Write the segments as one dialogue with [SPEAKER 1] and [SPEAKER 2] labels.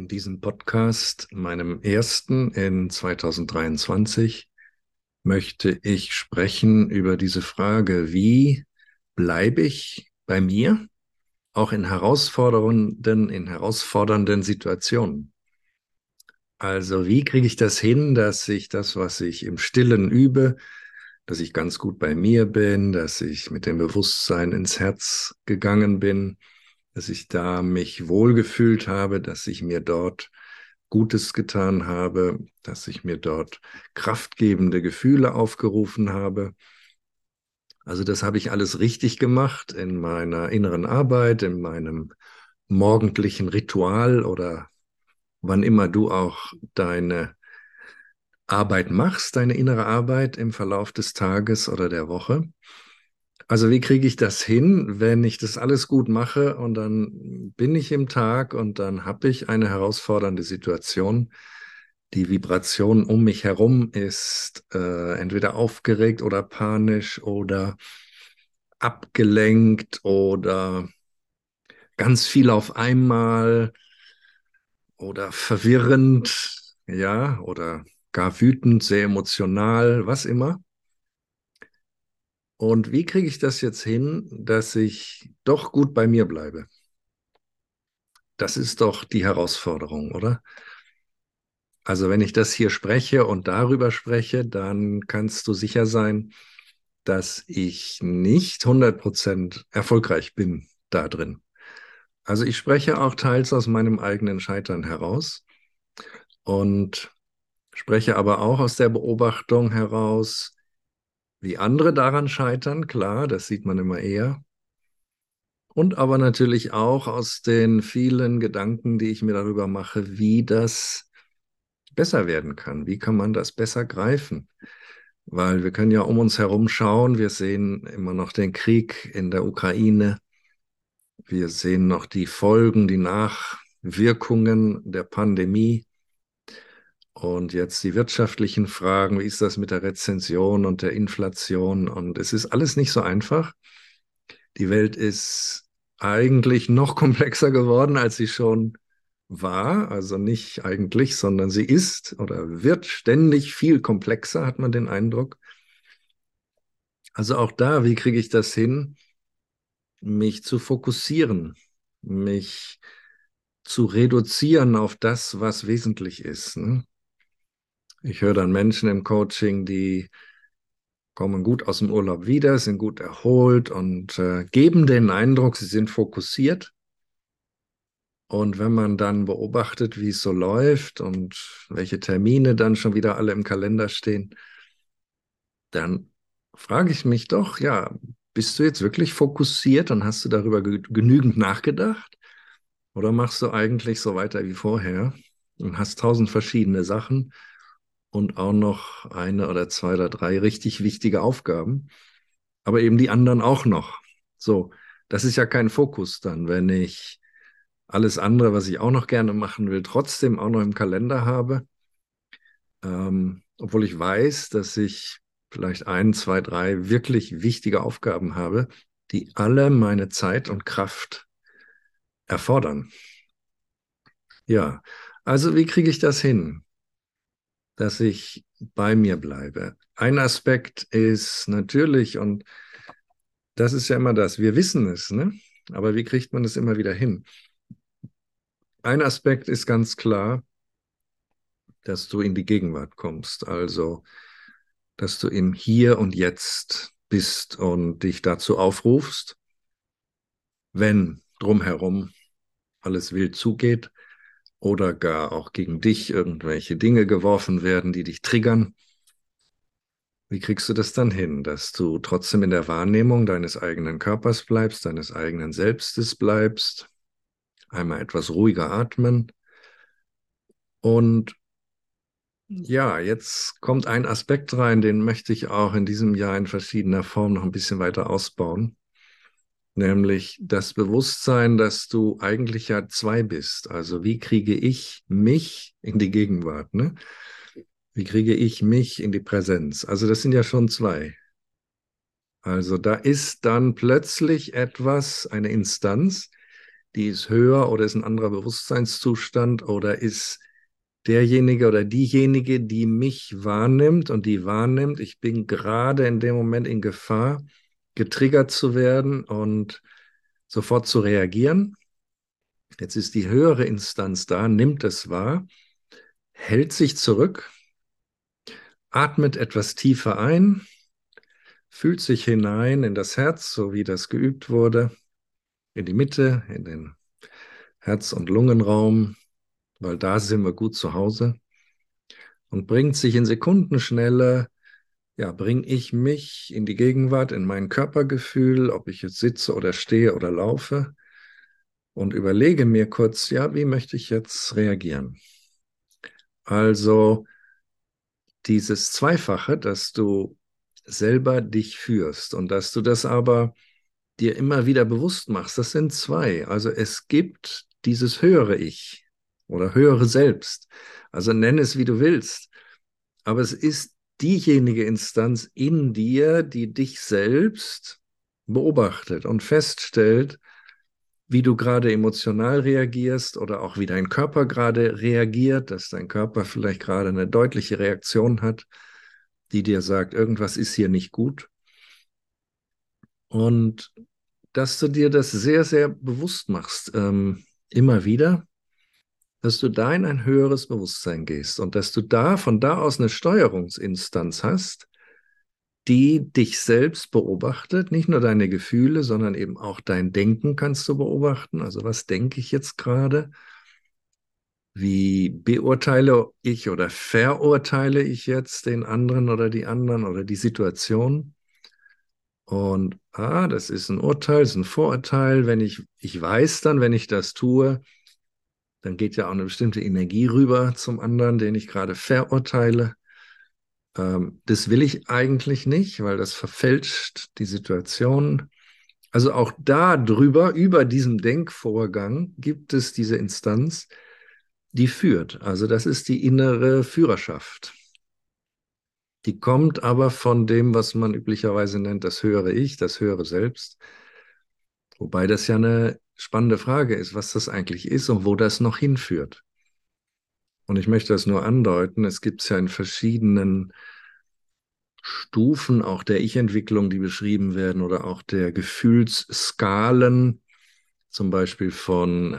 [SPEAKER 1] In diesem Podcast, meinem ersten in 2023, möchte ich sprechen über diese Frage, wie bleibe ich bei mir, auch in herausfordernden Situationen. Also wie kriege ich das hin, dass ich das, was ich im Stillen übe, dass ich ganz gut bei mir bin, dass ich mit dem Bewusstsein ins Herz gegangen bin, dass ich da mich wohlgefühlt habe, dass ich mir dort Gutes getan habe, dass ich mir dort kraftgebende Gefühle aufgerufen habe. Also das habe ich alles richtig gemacht in meiner inneren Arbeit, in meinem morgendlichen Ritual oder wann immer du auch deine Arbeit machst, deine innere Arbeit im Verlauf des Tages oder der Woche. Also wie kriege ich das hin, wenn ich das alles gut mache und dann bin ich im Tag und dann habe ich eine herausfordernde Situation. Die Vibration um mich herum ist entweder aufgeregt oder panisch oder abgelenkt oder ganz viel auf einmal oder verwirrend, ja, oder gar wütend, sehr emotional, was immer. Und wie kriege ich das jetzt hin, dass ich doch gut bei mir bleibe? Das ist doch die Herausforderung, oder? Also wenn ich das hier spreche und darüber spreche, dann kannst du sicher sein, dass ich nicht 100% erfolgreich bin da drin. Also ich spreche auch teils aus meinem eigenen Scheitern heraus und spreche aber auch aus der Beobachtung heraus, wie andere daran scheitern. Klar, das sieht man immer eher. Und aber natürlich auch aus den vielen Gedanken, die ich mir darüber mache, wie das besser werden kann. Wie kann man das besser greifen? Weil wir können ja um uns herum schauen. Wir sehen immer noch den Krieg in der Ukraine. Wir sehen noch die Folgen, die Nachwirkungen der Pandemie und jetzt die wirtschaftlichen Fragen. Wie ist das mit der Rezession und der Inflation? Und es ist alles nicht so einfach. Die Welt ist eigentlich noch komplexer geworden, als sie schon war. Also nicht eigentlich, sondern sie ist oder wird ständig viel komplexer, hat man den Eindruck. Also auch da, wie kriege ich das hin, mich zu fokussieren, mich zu reduzieren auf das, was wesentlich ist. Ne? Ich höre dann Menschen im Coaching, die kommen gut aus dem Urlaub wieder, sind gut erholt und geben den Eindruck, sie sind fokussiert. Und wenn man dann beobachtet, wie es so läuft und welche Termine dann schon wieder alle im Kalender stehen, dann frage ich mich doch, ja, bist du jetzt wirklich fokussiert und hast du darüber genügend nachgedacht? Oder machst du eigentlich so weiter wie vorher und hast tausend verschiedene Sachen und auch noch eine oder zwei oder drei richtig wichtige Aufgaben, aber eben die anderen auch noch. So, das ist ja kein Fokus dann, wenn ich alles andere, was ich auch noch gerne machen will, trotzdem auch noch im Kalender habe, obwohl ich weiß, dass ich vielleicht ein, zwei, drei wirklich wichtige Aufgaben habe, die alle meine Zeit und Kraft erfordern. Ja, also wie kriege ich das hin, dass ich bei mir bleibe? Ein Aspekt ist natürlich, und das ist ja immer das, wir wissen es, ne? Aber wie kriegt man es immer wieder hin? Ein Aspekt ist ganz klar, dass du in die Gegenwart kommst, also dass du im Hier und Jetzt bist und dich dazu aufrufst, wenn drumherum alles wild zugeht oder gar auch gegen dich irgendwelche Dinge geworfen werden, die dich triggern. Wie kriegst du das dann hin, dass du trotzdem in der Wahrnehmung deines eigenen Körpers bleibst, deines eigenen Selbstes bleibst? Einmal etwas ruhiger atmen. Und ja, jetzt kommt ein Aspekt rein, den möchte ich auch in diesem Jahr in verschiedener Form noch ein bisschen weiter ausbauen. Nämlich das Bewusstsein, dass du eigentlich ja zwei bist. Also wie kriege ich mich in die Gegenwart, ne? Wie kriege ich mich in die Präsenz? Also das sind ja schon zwei. Also da ist dann plötzlich etwas, eine Instanz, die ist höher oder ist ein anderer Bewusstseinszustand oder ist derjenige oder diejenige, die mich wahrnimmt und die wahrnimmt, ich bin gerade in dem Moment in Gefahr, getriggert zu werden und sofort zu reagieren. Jetzt ist die höhere Instanz da, nimmt es wahr, hält sich zurück, atmet etwas tiefer ein, fühlt sich hinein in das Herz, so wie das geübt wurde, in die Mitte, in den Herz- und Lungenraum, weil da sind wir gut zu Hause und bringt sich in Sekundenschnelle, ja, bringe ich mich in die Gegenwart, in mein Körpergefühl, ob ich jetzt sitze oder stehe oder laufe und überlege mir kurz, ja, wie möchte ich jetzt reagieren? Also dieses Zweifache, dass du selber dich führst und dass du das aber dir immer wieder bewusst machst, das sind zwei. Also es gibt dieses höhere Ich oder höhere Selbst. Also nenn es, wie du willst. Aber es ist diejenige Instanz in dir, die dich selbst beobachtet und feststellt, wie du gerade emotional reagierst oder auch wie dein Körper gerade reagiert, dass dein Körper vielleicht gerade eine deutliche Reaktion hat, die dir sagt, irgendwas ist hier nicht gut. Und dass du dir das sehr, sehr bewusst machst, immer wieder, dass du da in ein höheres Bewusstsein gehst und dass du da von da aus eine Steuerungsinstanz hast, die dich selbst beobachtet, nicht nur deine Gefühle, sondern eben auch dein Denken kannst du beobachten. Also was denke ich jetzt gerade? Wie beurteile ich oder verurteile ich jetzt den anderen oder die anderen oder die Situation? Und das ist ein Urteil, ist ein Vorurteil. Ich weiß dann, wenn ich das tue, dann geht ja auch eine bestimmte Energie rüber zum anderen, den ich gerade verurteile. Das will ich eigentlich nicht, weil das verfälscht die Situation. Also auch da drüber, über diesem Denkvorgang, gibt es diese Instanz, die führt. Also das ist die innere Führerschaft. Die kommt aber von dem, was man üblicherweise nennt, das höhere Ich, das höhere Selbst. Wobei das ja eine spannende Frage ist, was das eigentlich ist und wo das noch hinführt. Und ich möchte das nur andeuten. Es gibt es ja in verschiedenen Stufen auch der Ich-Entwicklung, die beschrieben werden, oder auch der Gefühlsskalen, zum Beispiel von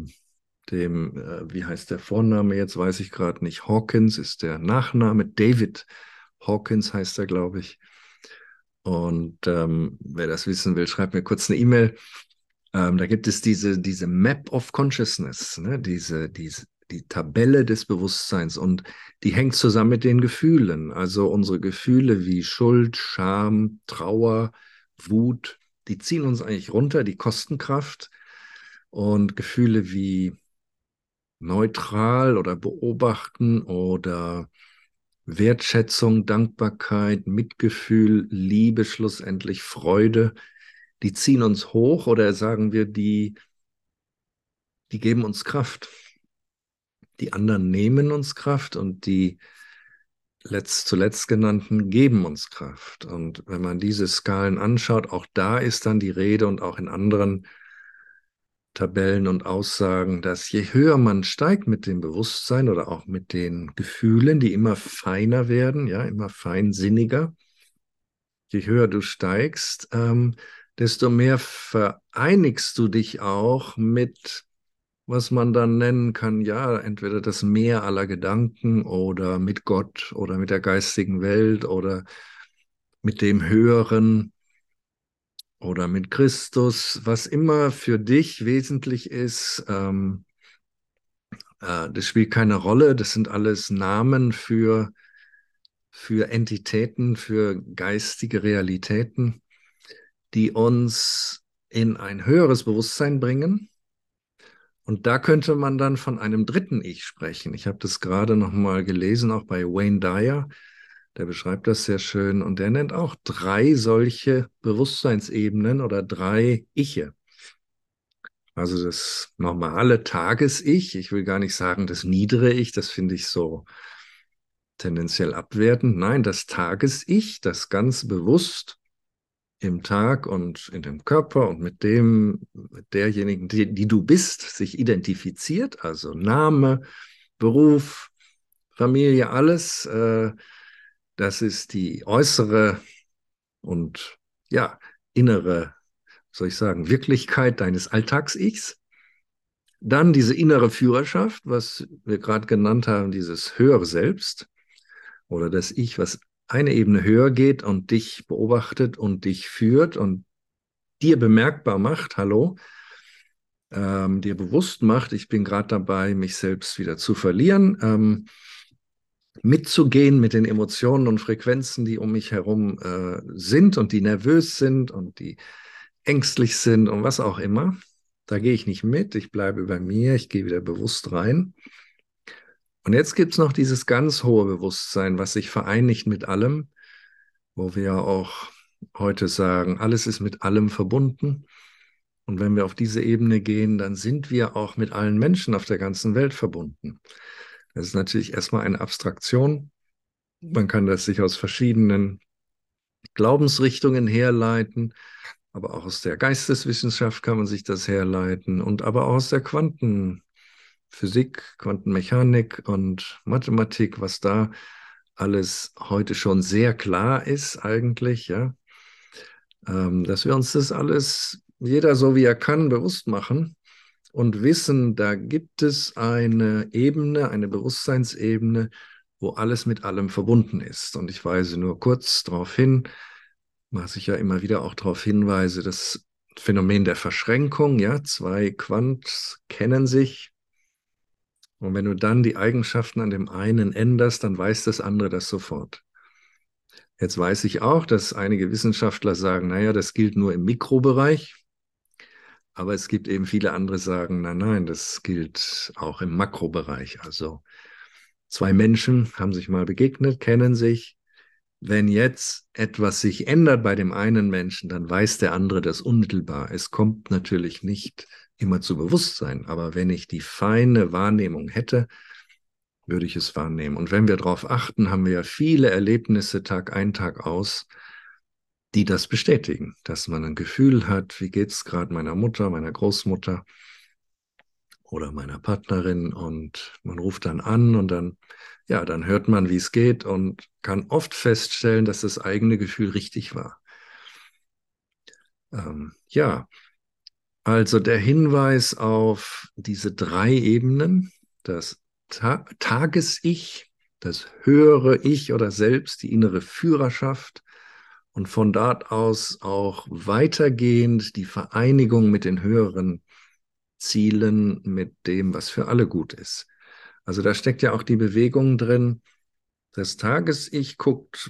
[SPEAKER 1] wie heißt der Vorname jetzt, weiß ich gerade nicht. Hawkins ist der Nachname. David Hawkins heißt er, glaube ich. Und wer das wissen will, schreibt mir kurz eine E-Mail. Da gibt es diese Map of Consciousness, ne? Die Tabelle des Bewusstseins und die hängt zusammen mit den Gefühlen. Also unsere Gefühle wie Schuld, Scham, Trauer, Wut, die ziehen uns eigentlich runter, die kosten Kraft. Und Gefühle wie neutral oder beobachten oder Wertschätzung, Dankbarkeit, Mitgefühl, Liebe, schlussendlich Freude, die ziehen uns hoch oder sagen wir, die geben uns Kraft. Die anderen nehmen uns Kraft und die zuletzt genannten geben uns Kraft. Und wenn man diese Skalen anschaut, auch da ist dann die Rede und auch in anderen Tabellen und Aussagen, dass je höher man steigt mit dem Bewusstsein oder auch mit den Gefühlen, die immer feiner werden, ja, immer feinsinniger, je höher du steigst, desto mehr vereinigst du dich auch mit, was man dann nennen kann, ja, entweder das Meer aller Gedanken oder mit Gott oder mit der geistigen Welt oder mit dem Höheren oder mit Christus, was immer für dich wesentlich ist. Das spielt keine Rolle. Das sind alles Namen für Entitäten, für geistige Realitäten, die uns in ein höheres Bewusstsein bringen. Und da könnte man dann von einem dritten Ich sprechen. Ich habe das gerade noch mal gelesen, auch bei Wayne Dyer. Der beschreibt das sehr schön. Und der nennt auch drei solche Bewusstseinsebenen oder drei Iche. Also das normale Tages-Ich, ich will gar nicht sagen das niedere Ich, das finde ich so tendenziell abwertend. Nein, das Tages-Ich, das ganz bewusst im Tag und in dem Körper und mit derjenigen, die du bist, sich identifiziert, also Name, Beruf, Familie, alles. Das ist die äußere und ja, innere, soll ich sagen, Wirklichkeit deines Alltags-Ichs. Dann diese innere Führerschaft, was wir gerade genannt haben, dieses höhere Selbst oder das Ich, was eine Ebene höher geht und dich beobachtet und dich führt und dir bemerkbar macht, hallo, dir bewusst macht, ich bin gerade dabei, mich selbst wieder zu verlieren, mitzugehen mit den Emotionen und Frequenzen, die um mich herum sind und die nervös sind und die ängstlich sind und was auch immer. Da gehe ich nicht mit, ich bleibe bei mir, ich gehe wieder bewusst rein. Und jetzt gibt es noch dieses ganz hohe Bewusstsein, was sich vereinigt mit allem, wo wir ja auch heute sagen, alles ist mit allem verbunden. Und wenn wir auf diese Ebene gehen, dann sind wir auch mit allen Menschen auf der ganzen Welt verbunden. Das ist natürlich erstmal eine Abstraktion. Man kann das sich aus verschiedenen Glaubensrichtungen herleiten, aber auch aus der Geisteswissenschaft kann man sich das herleiten und aber auch aus der Quantenphysik, Quantenmechanik und Mathematik, was da alles heute schon sehr klar ist eigentlich, ja, dass wir uns das alles, jeder so wie er kann, bewusst machen und wissen, da gibt es eine Ebene, eine Bewusstseinsebene, wo alles mit allem verbunden ist. Und ich weise nur kurz darauf hin, was ich ja immer wieder auch darauf hinweise, das Phänomen der Verschränkung, ja, zwei Quants kennen sich. Und wenn du dann die Eigenschaften an dem einen änderst, dann weiß das andere das sofort. Jetzt weiß ich auch, dass einige Wissenschaftler sagen, naja, das gilt nur im Mikrobereich. Aber es gibt eben viele andere, sagen, nein, nein, das gilt auch im Makrobereich. Also zwei Menschen haben sich mal begegnet, kennen sich. Wenn jetzt etwas sich ändert bei dem einen Menschen, dann weiß der andere das unmittelbar. Es kommt natürlich nicht immer zu Bewusstsein, aber wenn ich die feine Wahrnehmung hätte, würde ich es wahrnehmen. Und wenn wir darauf achten, haben wir ja viele Erlebnisse Tag ein, Tag aus, die das bestätigen, dass man ein Gefühl hat, wie geht es gerade meiner Mutter, meiner Großmutter oder meiner Partnerin und man ruft dann an und dann, ja, dann hört man, wie es geht und kann oft feststellen, dass das eigene Gefühl richtig war. Ja, also der Hinweis auf diese drei Ebenen, das Tages-Ich, das höhere Ich oder Selbst, die innere Führerschaft und von dort aus auch weitergehend die Vereinigung mit den höheren Zielen, mit dem, was für alle gut ist. Also da steckt ja auch die Bewegung drin. Das Tages-Ich guckt,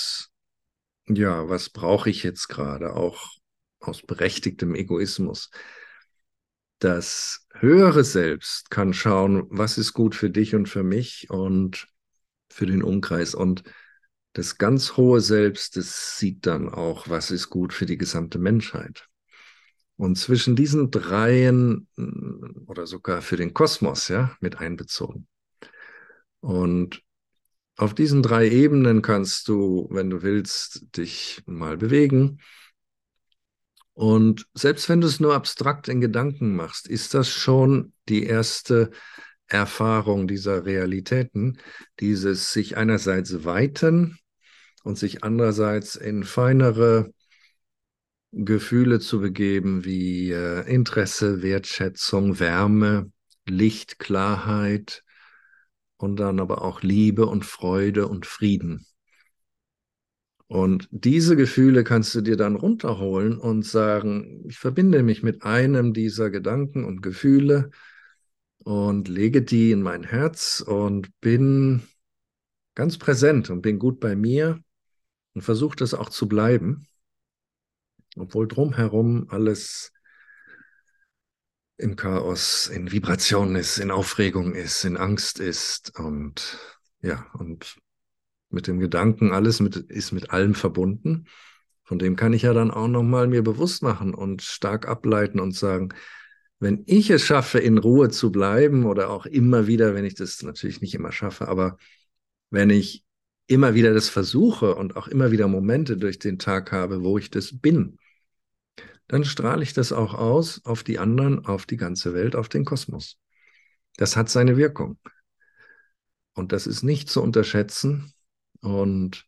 [SPEAKER 1] was brauche ich jetzt gerade, auch aus berechtigtem Egoismus. Das höhere Selbst kann schauen, was ist gut für dich und für mich und für den Umkreis. Und das ganz hohe Selbst, das sieht dann auch, was ist gut für die gesamte Menschheit. Und zwischen diesen dreien oder sogar für den Kosmos, ja, mit einbezogen. Und auf diesen drei Ebenen kannst du, wenn du willst, dich mal bewegen. Und selbst wenn du es nur abstrakt in Gedanken machst, ist das schon die erste Erfahrung dieser Realitäten, dieses sich einerseits weiten und sich andererseits in feinere Gefühle zu begeben wie Interesse, Wertschätzung, Wärme, Licht, Klarheit und dann aber auch Liebe und Freude und Frieden. Und diese Gefühle kannst du dir dann runterholen und sagen, ich verbinde mich mit einem dieser Gedanken und Gefühle und lege die in mein Herz und bin ganz präsent und bin gut bei mir und versuche das auch zu bleiben, obwohl drumherum alles im Chaos, in Vibration ist, in Aufregung ist, in Angst ist und ja, und mit dem Gedanken, ist mit allem verbunden. Von dem kann ich ja dann auch nochmal mir bewusst machen und stark ableiten und sagen, wenn ich es schaffe, in Ruhe zu bleiben oder auch immer wieder, wenn ich das natürlich nicht immer schaffe, aber wenn ich immer wieder das versuche und auch immer wieder Momente durch den Tag habe, wo ich das bin, dann strahle ich das auch aus auf die anderen, auf die ganze Welt, auf den Kosmos. Das hat seine Wirkung. Und das ist nicht zu unterschätzen. Und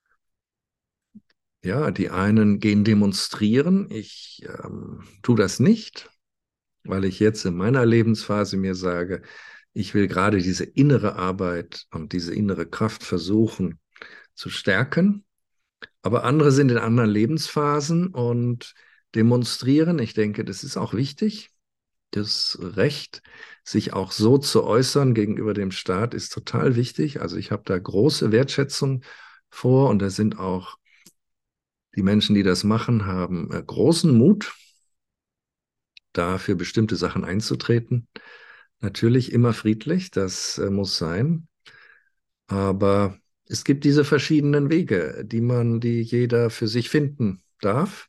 [SPEAKER 1] ja, die einen gehen demonstrieren. Ich tue das nicht, weil ich jetzt in meiner Lebensphase mir sage, ich will gerade diese innere Arbeit und diese innere Kraft versuchen zu stärken. Aber andere sind in anderen Lebensphasen und demonstrieren. Ich denke, das ist auch wichtig. Das Recht, sich auch so zu äußern gegenüber dem Staat, ist total wichtig. Also ich habe da große Wertschätzung vor und da sind auch die Menschen, die das machen, haben großen Mut, da für bestimmte Sachen einzutreten. Natürlich immer friedlich, das muss sein. Aber es gibt diese verschiedenen Wege, die jeder für sich finden darf.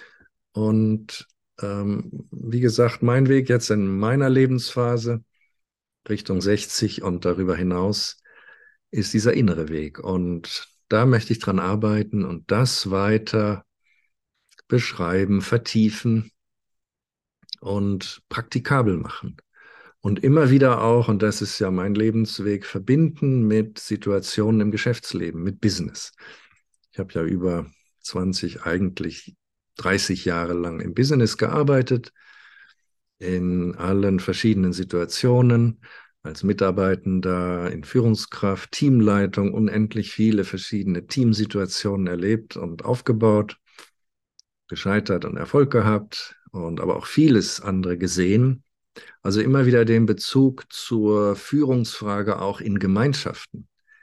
[SPEAKER 1] Und wie gesagt, mein Weg jetzt in meiner Lebensphase Richtung 60 und darüber hinaus ist dieser innere Weg. Und da möchte ich dran arbeiten und das weiter beschreiben, vertiefen und praktikabel machen. Und immer wieder auch, und das ist ja mein Lebensweg, verbinden mit Situationen im Geschäftsleben, mit Business. Ich habe ja über 20, eigentlich 30 Jahre lang im Business gearbeitet, in allen verschiedenen Situationen, als Mitarbeitender, in Führungskraft, Teamleitung, unendlich viele verschiedene Teamsituationen erlebt und aufgebaut, gescheitert und Erfolg gehabt und aber auch vieles andere gesehen. Also immer wieder den Bezug zur Führungsfrage auch in Gemeinschaften.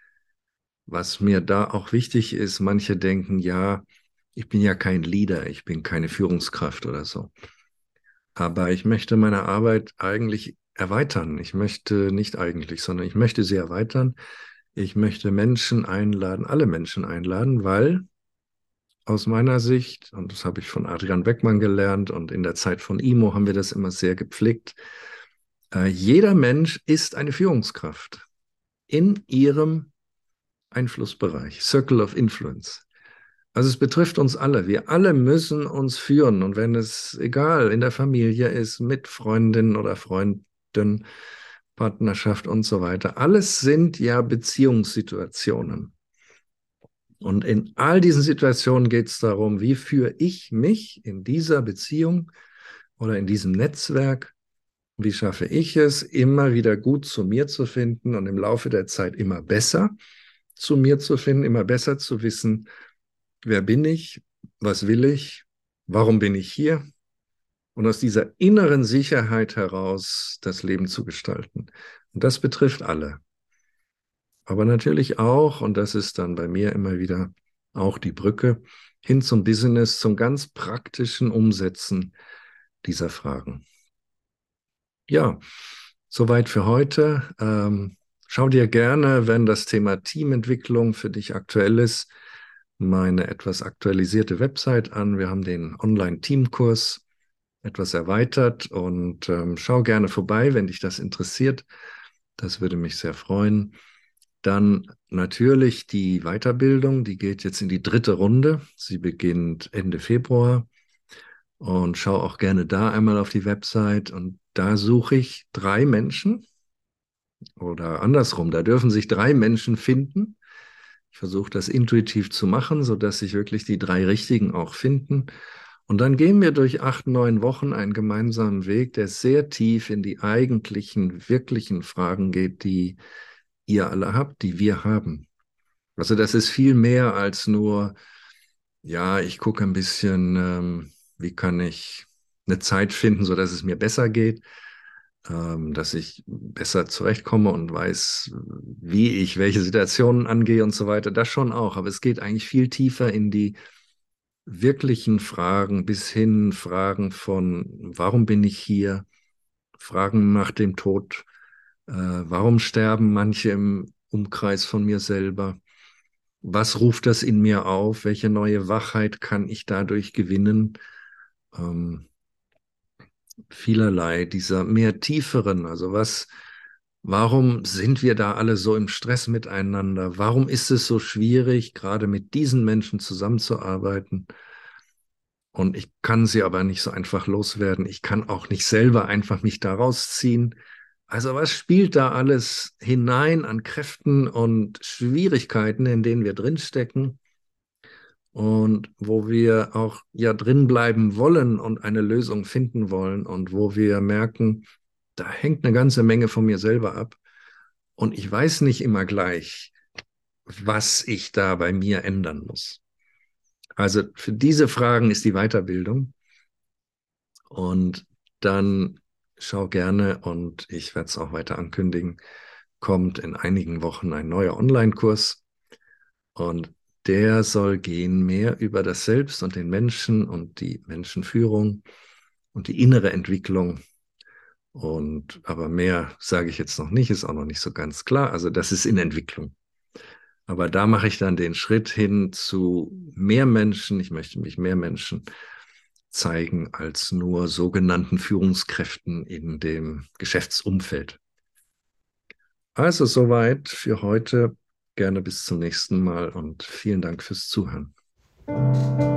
[SPEAKER 1] Was mir da auch wichtig ist, manche denken, ja, ich bin ja kein Leader, ich bin keine Führungskraft oder so. Aber ich möchte meine Arbeit eigentlich erweitern. Ich möchte nicht eigentlich, sondern ich möchte sie erweitern. Ich möchte Menschen einladen, alle Menschen einladen, weil aus meiner Sicht, und das habe ich von Adrian Beckmann gelernt und in der Zeit von IMO haben wir das immer sehr gepflegt, jeder Mensch ist eine Führungskraft in ihrem Einflussbereich, Circle of Influence. Also es betrifft uns alle. Wir alle müssen uns führen. Und wenn es egal in der Familie ist, mit Freundinnen oder Freunden, Partnerschaft und so weiter, alles sind ja Beziehungssituationen. Und in all diesen Situationen geht es darum, wie führe ich mich in dieser Beziehung oder in diesem Netzwerk, wie schaffe ich es, immer wieder gut zu mir zu finden und im Laufe der Zeit immer besser zu mir zu finden, immer besser zu wissen, wer bin ich, was will ich, warum bin ich hier und aus dieser inneren Sicherheit heraus das Leben zu gestalten. Und das betrifft alle. Aber natürlich auch, und das ist dann bei mir immer wieder auch die Brücke hin zum Business, zum ganz praktischen Umsetzen dieser Fragen. Ja, soweit für heute. Schau dir gerne, wenn das Thema Teamentwicklung für dich aktuell ist, meine etwas aktualisierte Website an. Wir haben den Online-Teamkurs etwas erweitert und schau gerne vorbei, wenn dich das interessiert. Das würde mich sehr freuen. Dann natürlich die Weiterbildung, die geht jetzt in die dritte Runde. Sie beginnt Ende Februar und schau auch gerne da einmal auf die Website und da suche ich 3 Menschen oder andersrum, da dürfen sich 3 Menschen finden. Ich versuche das intuitiv zu machen, sodass sich wirklich die 3 Richtigen auch finden. Und dann gehen wir durch 8, 9 Wochen einen gemeinsamen Weg, der sehr tief in die eigentlichen, wirklichen Fragen geht, die ihr alle habt, die wir haben. Also das ist viel mehr als nur, ja, ich gucke ein bisschen, wie kann ich eine Zeit finden, sodass es mir besser geht, dass ich besser zurechtkomme und weiß, wie ich welche Situationen angehe und so weiter. Das schon auch. Aber es geht eigentlich viel tiefer in die wirklichen Fragen bis hin Fragen von, warum bin ich hier? Fragen nach dem Tod. Warum sterben manche im Umkreis von mir selber? Was ruft das in mir auf? Welche neue Wachheit kann ich dadurch gewinnen? Ähm, Vielerlei dieser mehr tieferen, also Warum sind wir da alle so im Stress miteinander? Warum ist es so schwierig, gerade mit diesen Menschen zusammenzuarbeiten? Und ich kann sie aber nicht so einfach loswerden. Ich kann auch nicht selber einfach mich da rausziehen. Also was spielt da alles hinein an Kräften und Schwierigkeiten, in denen wir drinstecken und wo wir auch ja drin bleiben wollen und eine Lösung finden wollen und wo wir merken, da hängt eine ganze Menge von mir selber ab und ich weiß nicht immer gleich, was ich da bei mir ändern muss. Also für diese Fragen ist die Weiterbildung. Und dann schau gerne, und ich werde es auch weiter ankündigen, kommt in einigen Wochen ein neuer Online-Kurs und der soll gehen mehr über das Selbst und den Menschen und die Menschenführung und die innere Entwicklung. Und aber mehr sage ich jetzt noch nicht, ist auch noch nicht so ganz klar. Also das ist in Entwicklung. Aber da mache ich dann den Schritt hin zu mehr Menschen. Ich möchte mich mehr Menschen zeigen als nur sogenannten Führungskräften in dem Geschäftsumfeld. Also soweit für heute. Gerne bis zum nächsten Mal und vielen Dank fürs Zuhören.